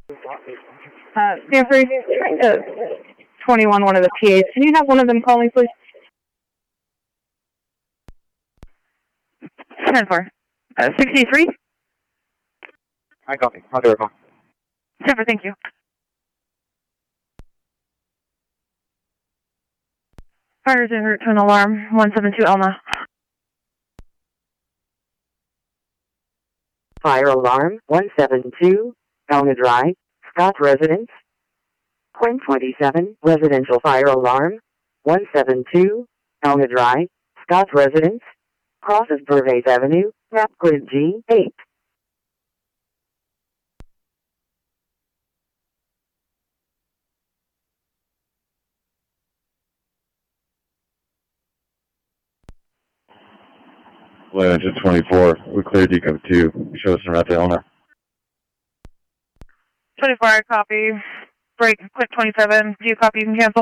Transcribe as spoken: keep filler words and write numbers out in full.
Uh, Stanford, trying to twenty-one, one of the P As. Can you have one of them call me, please? ten four. Uh, sixty-three? I copy. I'll do a call. Stanford, thank you. Fire's en route to an alarm, one seven two Elma. Fire alarm, one seven two, Elma Drive, Scott Residence. Quinn twenty-seven, residential fire alarm, one seven two, Elma Drive, Scott Residence. Crosses Burvase Avenue, map grid G eight. Engine twenty-four, we cleared decode two. Show us around to Elmer. twenty-four, I copy. Break, quick twenty-seven. Do you copy? You can cancel.